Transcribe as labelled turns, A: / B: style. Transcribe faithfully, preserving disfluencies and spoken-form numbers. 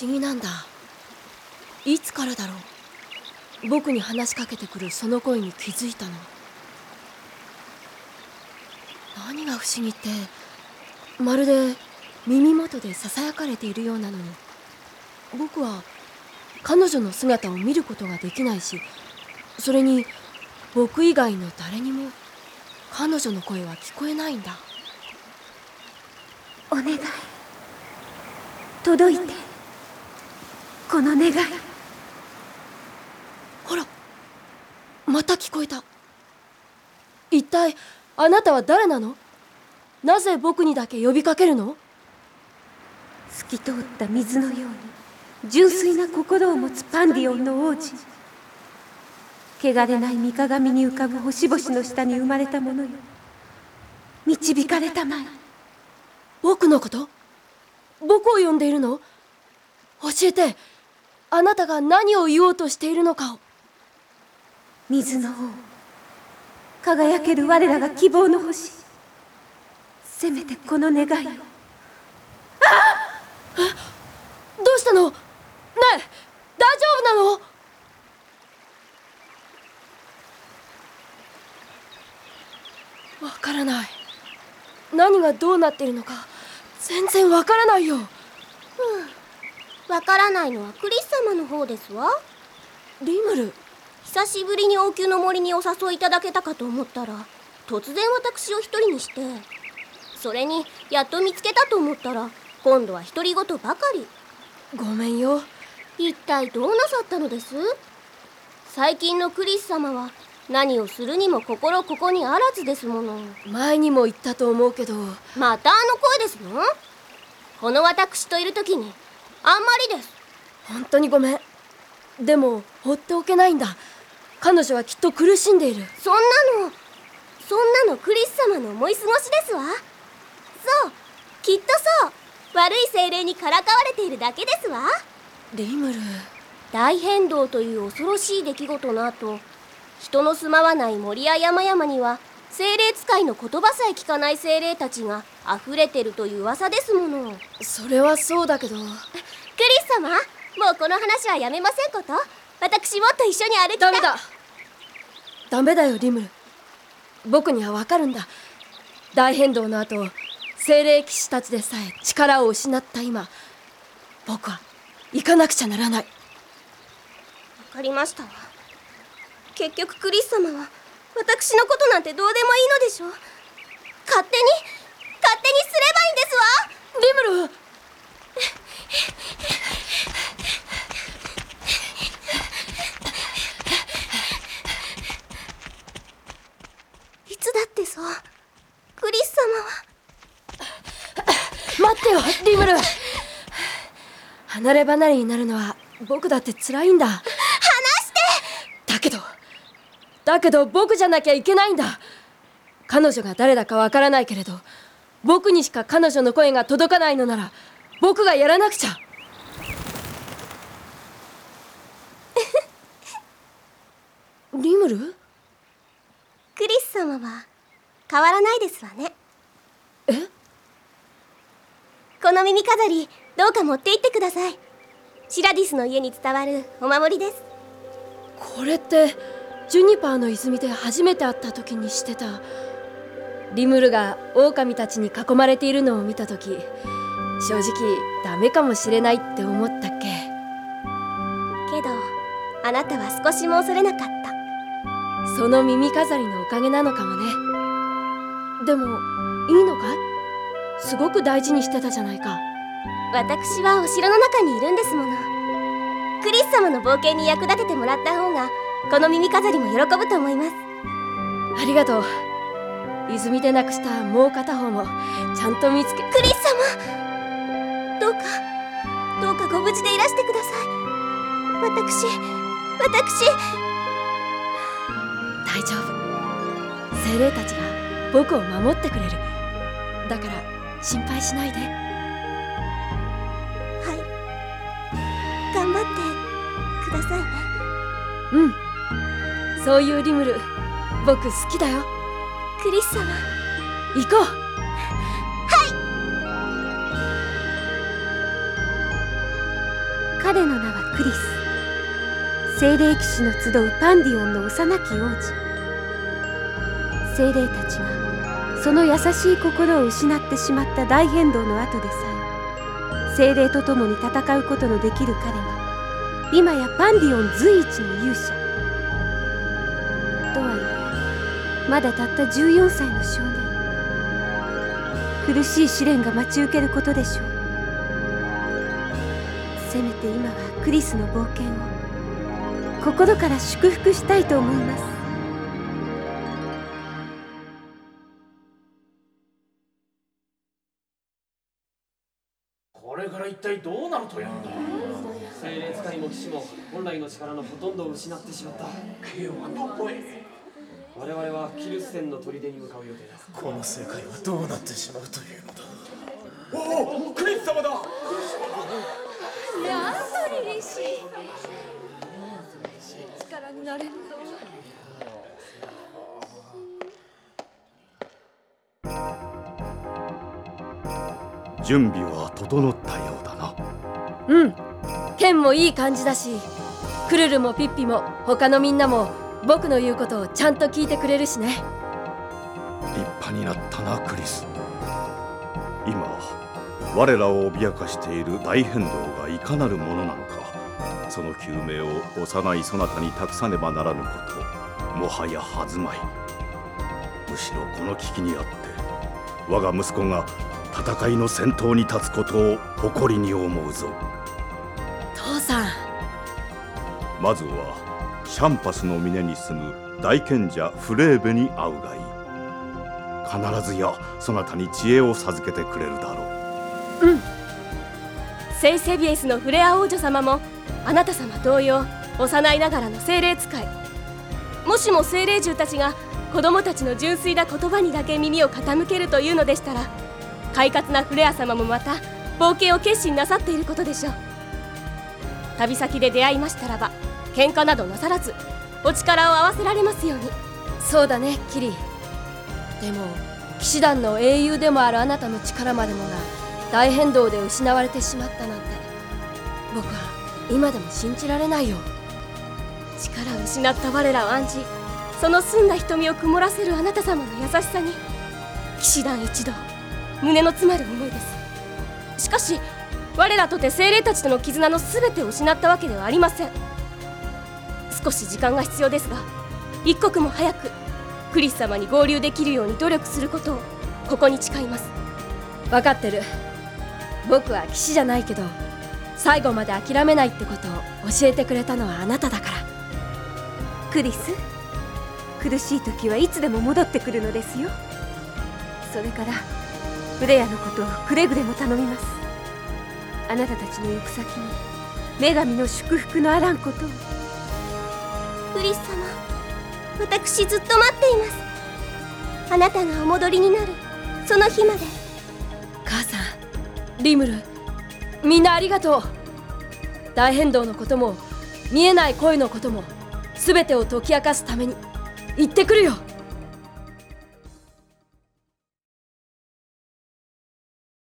A: 思議なんだ。いつからだろう、僕に話しかけてくるその声に気づいたの。何が不思議って、まるで耳元でささやかれているようなのに、僕は彼女の姿を見ることができないし、それに僕以外の誰にも彼女の声は聞こえないんだ。
B: お願い、届いて、この願い。
A: ほら、また聞こえた。一体あなたは誰なの？なぜ僕にだけ呼びかけるの？
B: 透き通った水のように純粋な心を持つパンディオンの王子。汚れない三鏡に浮かぶ星々の下に生まれたものよ。導かれたまえ。
A: 僕のこと？僕を呼んでいるの？教えて、あなたが何を言おうとしているのかを。
B: 水の王、輝ける我らが希望の星。せめてこの願いを。あっ！
A: え、どうしたの？ねえ、大丈夫なの？わからない。何がどうなっているのか全然わからないよ。
C: うん、わからないのはクリス様の方ですわ。
A: リムル、
C: 久しぶりに王宮の森にお誘いいただけたかと思ったら、突然私を一人にして、それにやっと見つけたと思ったら今度は独り言ばかり。
A: ごめんよ。
C: 一体どうなさったのです？最近のクリス様は何をするにも心ここにあらずですもの。
A: 前にも言ったと思うけど。
C: またあの声ですの？この私といる時にあんまりです。
A: 本当にごめん。でも放っておけないんだ。彼女はきっと苦しんでいる。
C: そんなのそんなのクリス様の思い過ごしですわ。そう、きっとそう。悪い精霊にからかわれているだけですわ。
A: リムル、
C: 大変動という恐ろしい出来事の後、人の住まわない森や山々には精霊使いの言葉さえ聞かない精霊たちが溢れてるという噂ですもの。
A: それはそうだけど。クリ
C: ス様、もうこの話はやめませんこと？私もっと一緒に歩きたい。
A: ダメだダメだよリムル。僕にはわかるんだ。大変動の後、精霊騎士たちでさえ力を失った今、僕は行かなくちゃならない。
C: わかりましたわ。結局クリス様は私のことなんてどうでもいいのでしょう。勝手に勝手にすればいいんですわ。
A: リムル
C: いつだってそう。クリス様は。
A: 待ってよリムル。離れ離れになるのは僕だって辛いんだ。
C: 離して。
A: だけどだけど僕じゃなきゃいけないんだ。彼女が誰だかわからないけれど、僕にしか彼女の声が届かないのなら僕がやらなくちゃ。リムル？
C: クリス様は変わらないですわね。
A: え？
C: この耳飾りどうか持って行ってください。シラディスの家に伝わるお守りです。
A: これってジュニパーの泉で初めて会った時にしてた。リムルが狼たちに囲まれているのを見た時、正直ダメかもしれないって思ったっけ。
C: けどあなたは少しも恐れなかった。
A: その耳飾りのおかげなのかもね。でもいいのかい？すごく大事にしてたじゃないか。
C: 私はお城の中にいるんですもの。クリス様の冒険に役立ててもらった方がこの耳飾りも喜ぶと思います。
A: ありがとう。泉でなくしたもう片方もちゃんと見つけ。
C: クリス様、どうかどうかご無事でいらしてください。私私
A: 大丈夫。精霊たちが僕を守ってくれる。だから心配しないで。
C: はい、頑張ってくださいね。
A: うん、そういうリムル僕好きだよ。
C: クリス様、
A: 行こう。
B: 彼の名はクリス。精霊騎士の集うパンディオンの幼き王子。精霊たちがその優しい心を失ってしまった大変動の後でさえ、精霊と共に戦うことのできる彼は今やパンディオン随一の勇者。とはいえまだたったじゅうよんさいの少年。苦しい試練が待ち受けることでしょう。せめて今はクリスの冒険を心から祝福したいと思います。
D: これから一体どうなるというんだ。
E: 精霊使いも騎士も本来の力のほとんどを失ってしまった。
D: ケイオはどこへ。
E: 我々はキルステンの砦に向かう予定だ。
D: この世界はどうなってしまうというのだ。おお、クリス様だ。
F: やっとリリシー、力になれると。
G: 準備は整ったようだな。
A: うん、ケンもいい感じだし、クルルもピッピも他のみんなも僕の言うことをちゃんと聞いてくれるしね。
G: 立派になったなクリス。今我らを脅かしている大変動がいかなるものなのか、その究明を幼いそなたに託さねばならぬこと、もはや弾まい。むしろこの危機にあって我が息子が戦いの先頭に立つことを誇りに思うぞ。
A: 父さん、
G: まずはシャンパスの峰に住む大賢者フレーベに会うがいい。必ずやそなたに知恵を授けてくれるだろう。
C: うん。聖セビエスのフレア王女様もあなた様同様幼いながらの精霊使い。もしも精霊獣たちが子供たちの純粋な言葉にだけ耳を傾けるというのでしたら、快活なフレア様もまた冒険を決心なさっていることでしょう。旅先で出会いましたらば喧嘩などなさらずお力を合わせられますように。
A: そうだねキリ。でも騎士団の英雄でもあるあなたの力までもが大変動で失われてしまったなんて、僕は今でも信じられないよ。
C: 力を失った我らを案じ、その澄んだ瞳を曇らせるあなた様の優しさに騎士団一同胸の詰まる思いです。しかし我らとて精霊たちとの絆の全てを失ったわけではありません。少し時間が必要ですが、一刻も早くクリス様に合流できるように努力することをここに誓います。
A: 分かってる。僕は騎士じゃないけど最後まで諦めないってことを教えてくれたのはあなただから。
B: クリス、苦しい時はいつでも戻ってくるのですよ。それからフレアのことをくれぐれも頼みます。あなたたちの行く先に女神の祝福のあらんことを。
C: クリス様、私ずっと待っています。あなたがお戻りになるその日まで。
A: 母さん、リムル、みんなありがとう。大変動のことも見えない恋のことも全てを解き明かすために行ってくるよ。